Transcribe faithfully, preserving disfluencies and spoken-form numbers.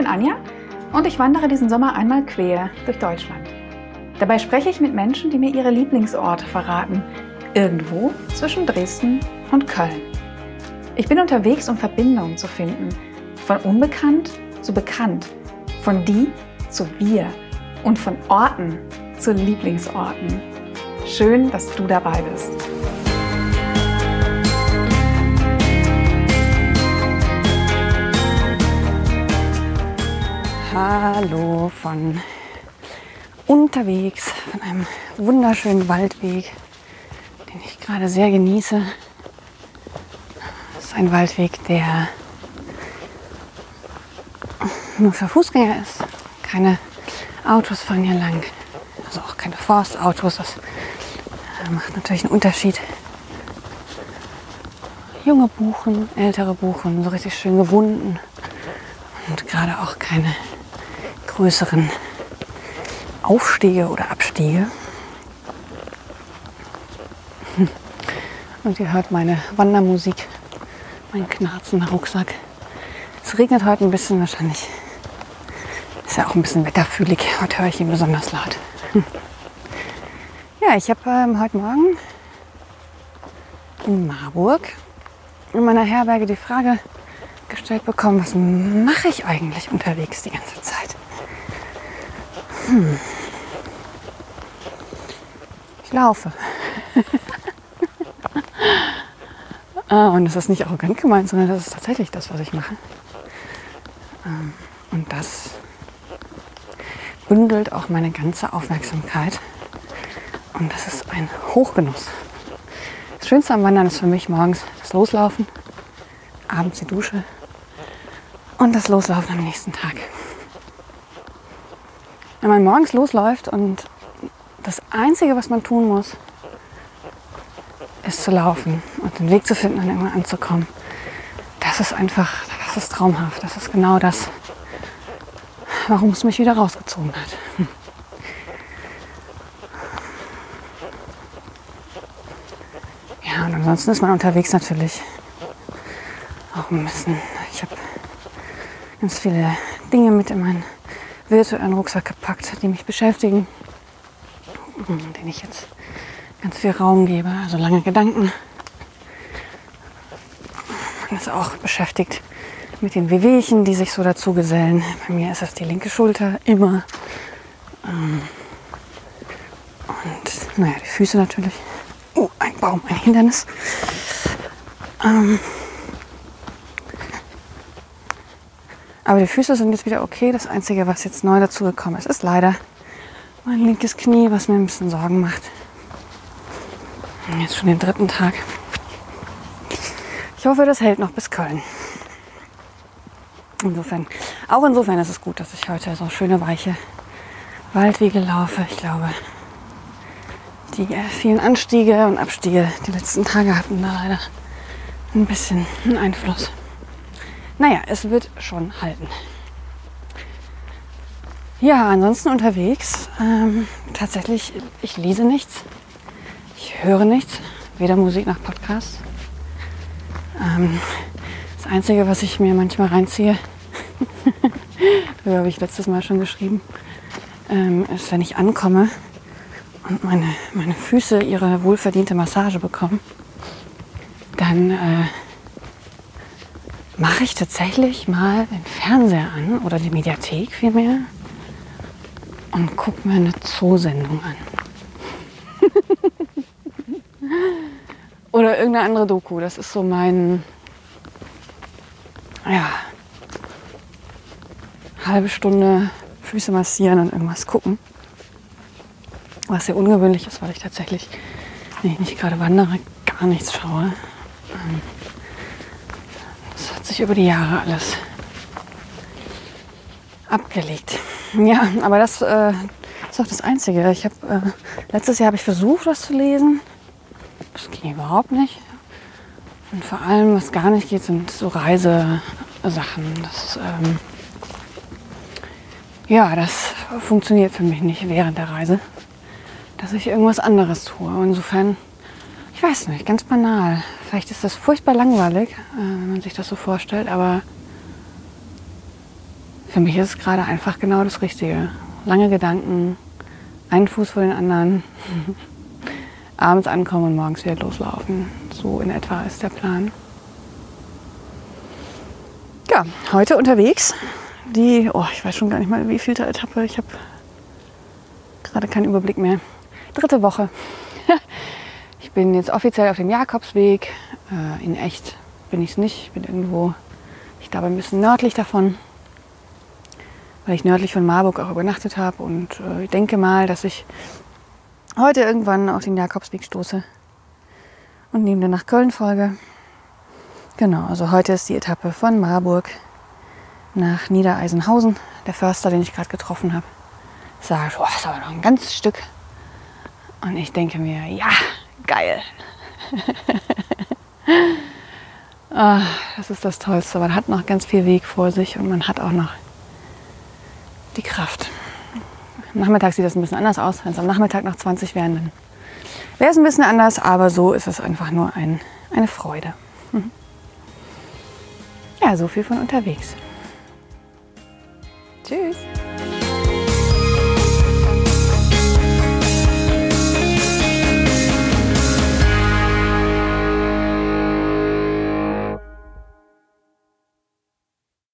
bin Anja und ich wandere diesen Sommer einmal quer durch Deutschland. Dabei spreche ich mit Menschen, die mir ihre Lieblingsorte verraten, irgendwo zwischen Dresden und Köln. Ich bin unterwegs, um Verbindungen zu finden, von unbekannt zu bekannt, von die zu wir und von Orten zu Lieblingsorten. Schön, dass du dabei bist. Hallo von unterwegs, von einem wunderschönen Waldweg, den ich gerade sehr genieße. Das ist ein Waldweg, der nur für Fußgänger ist. Keine Autos fahren hier lang, also auch keine Forstautos. Das macht natürlich einen Unterschied. Junge Buchen, ältere Buchen, so richtig schön gewunden und gerade auch keine größeren Aufstiege oder Abstiege. Und ihr hört meine Wandermusik, meinen knarzenden Rucksack. Es regnet heute ein bisschen, wahrscheinlich ist ja auch ein bisschen wetterfühlig. Heute höre ich ihn besonders laut. Ja, ich habe ähm, heute Morgen in Marburg in meiner Herberge die Frage gestellt bekommen, was mache ich eigentlich unterwegs die ganze Zeit? Hm. Ich laufe. ah, und das ist nicht arrogant gemeint, sondern das ist tatsächlich das, was ich mache. Ähm, und das bündelt auch meine ganze Aufmerksamkeit. Und das ist ein Hochgenuss. Das Schönste am Wandern ist für mich morgens das Loslaufen, abends die Dusche und das Loslaufen am nächsten Tag. Wenn man morgens losläuft und das Einzige, was man tun muss, ist zu laufen und den Weg zu finden und irgendwann anzukommen, das ist einfach, das ist traumhaft. Das ist genau das, warum es mich wieder rausgezogen hat. Hm. Ja, und ansonsten ist man unterwegs natürlich auch ein bisschen. Ich habe ganz viele Dinge mit in meinen virtuellen Rucksack gepackt, die mich beschäftigen, denen ich jetzt ganz viel Raum gebe, also lange Gedanken. Man ist auch beschäftigt mit den Wehwehchen, die sich so dazu gesellen. Bei mir ist das die linke Schulter immer. Und naja, die Füße natürlich. Oh, ein Baum, ein Hindernis. Ähm, Aber die Füße sind jetzt wieder okay. Das Einzige, was jetzt neu dazugekommen ist, ist leider mein linkes Knie, was mir ein bisschen Sorgen macht. Jetzt schon den dritten Tag. Ich hoffe, das hält noch bis Köln. Insofern, auch insofern ist es gut, dass ich heute so schöne, weiche Waldwege laufe. Ich glaube, die vielen Anstiege und Abstiege die letzten Tage hatten da leider ein bisschen einen Einfluss. Naja, es wird schon halten. Ja, ansonsten unterwegs. Ähm, tatsächlich, ich lese nichts. Ich höre nichts. Weder Musik noch Podcasts. Ähm, das Einzige, was ich mir manchmal reinziehe, darüber habe ich letztes Mal schon geschrieben, ähm, ist, wenn ich ankomme und meine, meine Füße ihre wohlverdiente Massage bekommen, dann äh, mache ich tatsächlich mal den Fernseher an oder die Mediathek vielmehr und gucke mir eine Zoosendung an. Oder irgendeine andere Doku. Das ist so mein, ja, halbe Stunde Füße massieren und irgendwas gucken. Was sehr ungewöhnlich ist, weil ich tatsächlich, wenn ich nicht gerade wandere, gar nichts schaue. Das hat sich über die Jahre alles abgelegt. Ja, aber das äh, ist auch das Einzige. Ich hab, äh, letztes Jahr habe ich versucht, was zu lesen. Das ging überhaupt nicht. Und vor allem, was gar nicht geht, sind so Reisesachen. Das, ähm, ja, das funktioniert für mich nicht während der Reise, dass ich irgendwas anderes tue. Insofern, ich weiß nicht, ganz banal. Vielleicht ist das furchtbar langweilig, äh, wenn man sich das so vorstellt, aber für mich ist es gerade einfach genau das Richtige. Lange Gedanken, einen Fuß vor den anderen, abends ankommen und morgens wieder loslaufen. So in etwa ist der Plan. Ja, heute unterwegs. Die, oh, ich weiß schon gar nicht mal, wie vielte Etappe. Ich habe gerade keinen Überblick mehr. Dritte Woche. Ich bin jetzt offiziell auf dem Jakobsweg. Äh, in echt bin ich es nicht. Ich bin irgendwo, ich glaube, ein bisschen nördlich davon, weil ich nördlich von Marburg auch übernachtet habe. Und äh, ich denke mal, dass ich heute irgendwann auf den Jakobsweg stoße und neben der nach Köln folge. Genau, also heute ist die Etappe von Marburg nach Niedereisenhausen. Der Förster, den ich gerade getroffen habe, sagt, oh, das ist aber noch ein ganzes Stück. Und ich denke mir, ja, geil. Oh, das ist das Tollste. Man hat noch ganz viel Weg vor sich und man hat auch noch die Kraft. Nachmittags sieht das ein bisschen anders aus. Wenn es am Nachmittag noch zwanzig wären, dann wäre es ein bisschen anders. Aber so ist es einfach nur ein, eine Freude. Mhm. Ja, so viel von unterwegs. Tschüss.